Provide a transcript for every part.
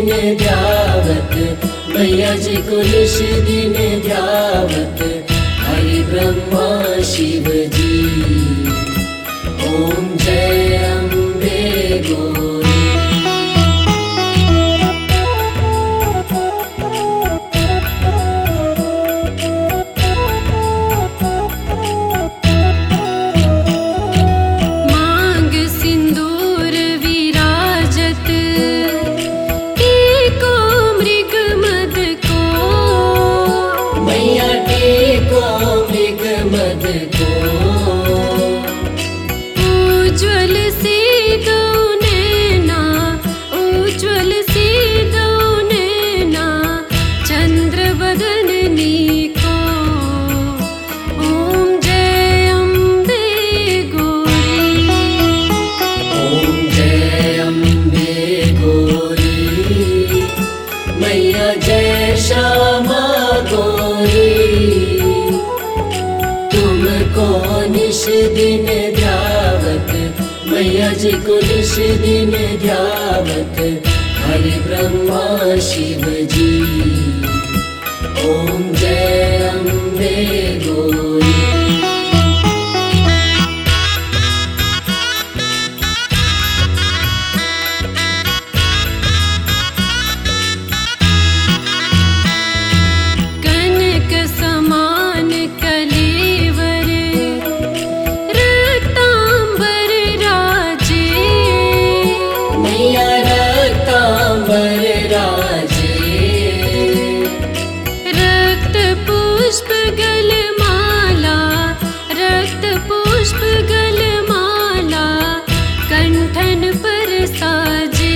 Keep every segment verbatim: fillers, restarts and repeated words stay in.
ध्यावत, मैया जी को निश दिन ध्यावत, हरि ब्रह्मा शिव जी। ओम जय अम्बे गौरी। मांग सिंदूर विराजत, टेको मृग मद को, मैया टेको मृग मद को। उज्ज्वल से दो नैना, उज्ज्वल से दो नैना, चंद्र बदननी को। ओम जय अम्बे गौरी। ओम जय अम्बे गौरी, मैया जय श्यामा गौरी। तुमको निश दिन ध्यावत, मैया जी को निश दिन ध्यावत, हरि ब्रह्मा शिव जी। ओम जय अम्बे गौरी। कनक समान कलेवर, रक्तांबर राजे, मैया रक्तांबर राजे। रक्त पुष्प गलमाला, रक्त पुष्प गलमाला, कंठन पर साजे।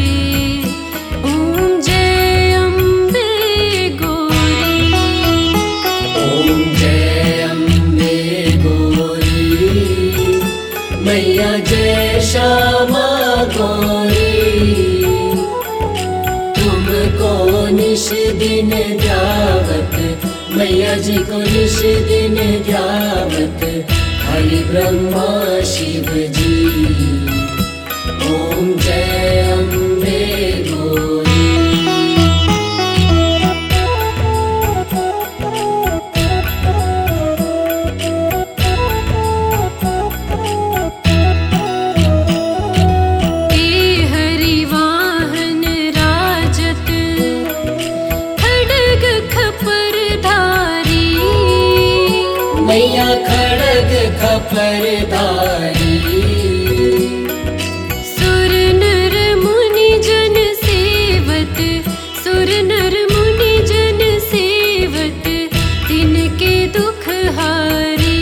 ओम जय अम्बे गौरी। ओम जय अम्बे गौरी, मैया जय श्यामा गौरी। तुमको निश दिन ध्यावत, मैया जी को निश दिन ध्यावत, हरि ब्रह्मा शिव जी। ओम जय अम्बे गौरी। हे हरि वाहन राजत, खड्ग खपर धारी, मैया खड़ग खपर धारी। सुर नर मुनि जन सेवत, सुर नर मुनि जन सेवत, तिनके दुख हारी।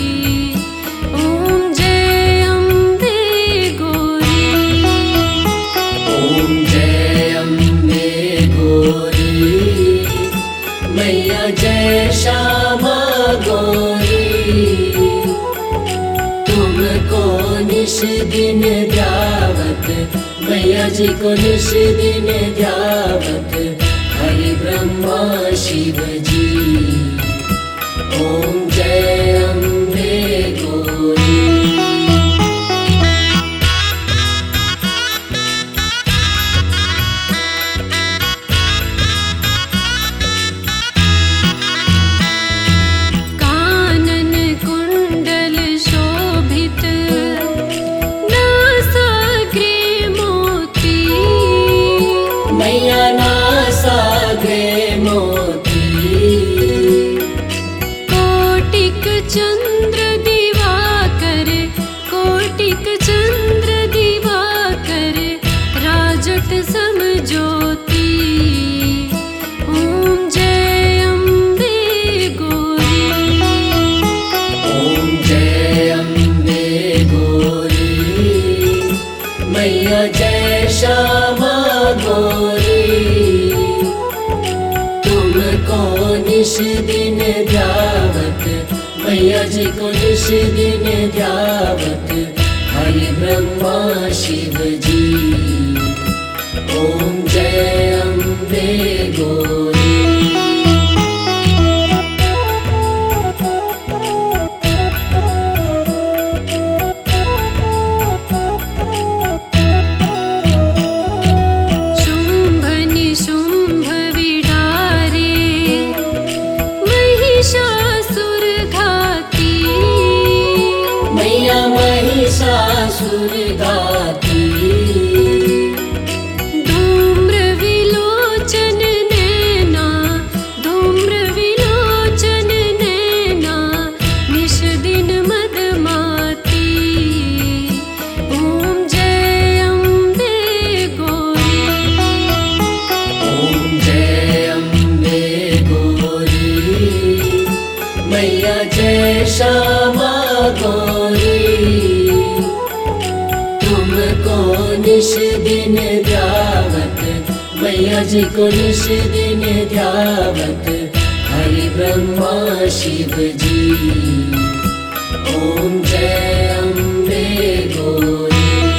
ओम जय अम्बे गौरी। ओम जय अम्बे गौरी, मैया जय श्यामा गौरी। तुमको निश दिन ध्यावत, मैया जी को निश दिन ध्यावत, हरि ब्रह्मा शिव जी। ओम जय अम्बे गौरी। कानन कुंडल शोभित, नासाग्रे मोती, मैया नासाग्रे मोती। कोटिक चंद्र दिवाकर, कोटिक चंद्र दिवाकर, राजत सम ज्योति। ओम जय अम्बे गौरी। ओम जय अम्बे गौरी, मैया जय श्यामा गौरी। तुमको निश दिन ध्यावत, मैया जी को निश दिन ध्यावत, हरि ब्रह्मा शिव जी। ओम जय अम्बे गौरी। शुंभ श्यामा गौरी, तुमको निश दिन ध्यावत, मैया जी को निश दिन ध्यावत, हरि ब्रह्मा शिव जी। ओम जय अम्बे गौरी।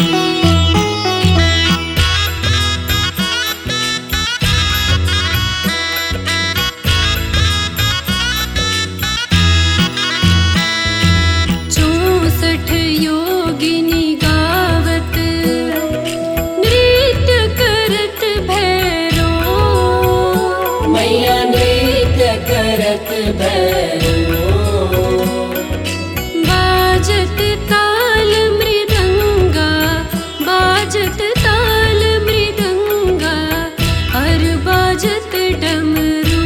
चौसठ योगिनी गावत, नृत्य करत भैरो, मैया नृत्य करत भैरो, बाजत ताल मृदंगा, बाजत ताल मृदंगा, और बाजत डमरू।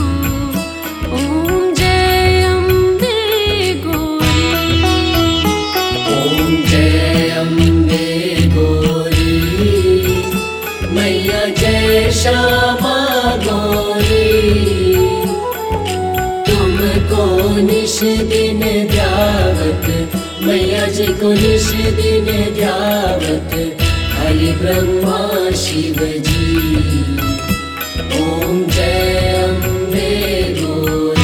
ओम जय अम्बे गौरी। ओम जय अम्बे गौरी, मैया जय श्यामा गौरी, तुमको निश दिन ध्यावत, मैया जी को निश दिन ध्यावत, हरि ब्रह्मा शिव जी। ओम जय अम्बे गौरी।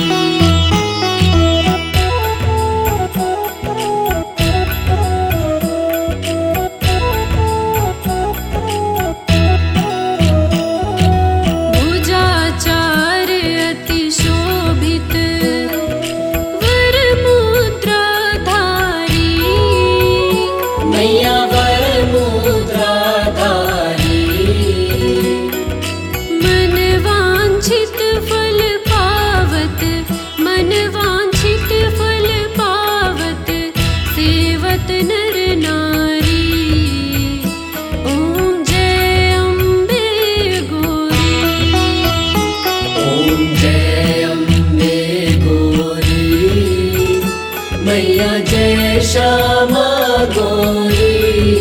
भुजाचार अति शोभित, वर मुद्रा धारी, मैया वर मुद्रा धारी, मन वांछित फल पावत, मन वांछित फल पावत, सेवत नर नारी। ओम जय अम्बे गौरी। ओम जय अम्बे गौरी, मैया जय श्यामा गौरी,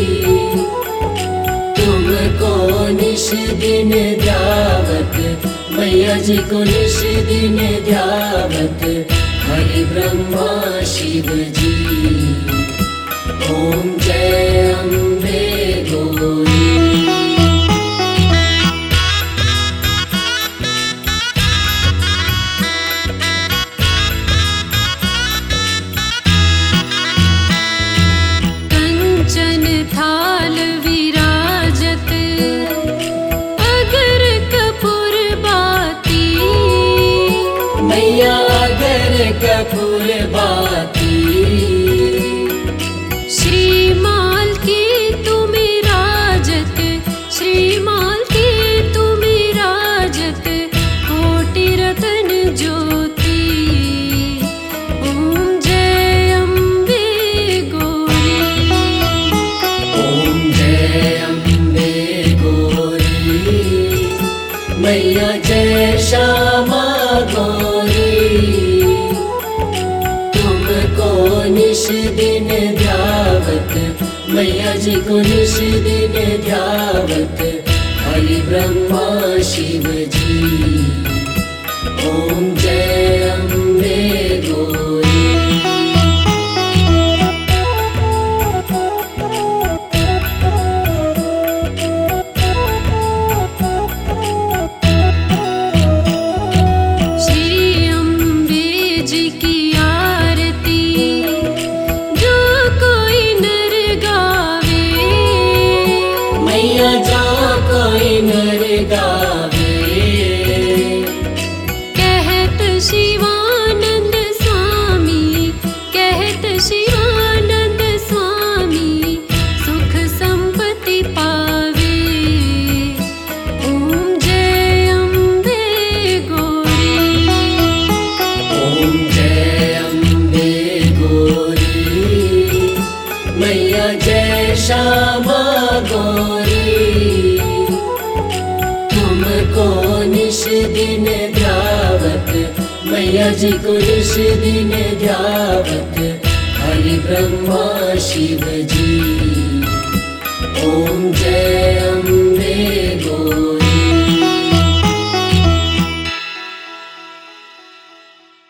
तुमको निश दिन ध्यावत, मैया जी को निश दिन ध्यावत, हरि ब्रह्मा शिव जी। ओम जय अम्बे गौरी। कंचन थाल विराजत, अगर कपूर बाती, मैया अगर कपूर बाती, श्रीमाल की तुम राजत, श्रीमाल की तुम राजत, कोटि रतन ज्योति। ओम जय अम्बे गौरी। ओम जय अम्बे गौरी, मैया जय श्यामा गौरी, तुमको निश दिन ध्यावत, मैया जी को निश दिन ध्यावत, हरि ब्रह्मा शिव जी। ओम जय अम्बे गौरी। श्री अम्बे जी की आरती, जो कोई नर गावे, मैया जा कोई नर गावे, कहत शिवानंद स्वामी, कहत शिवानंद स्वामी, सुख संपत्ति पावे। ओम जय अम्बे गौरी। ओम जय अम्बे गौरी, मैया जय श्यामा गौरी, तुमको निश दिन ध्यावत, मैया जी को निश दिन ध्यावत, हरि ब्रह्मा शिव जी। ओम जय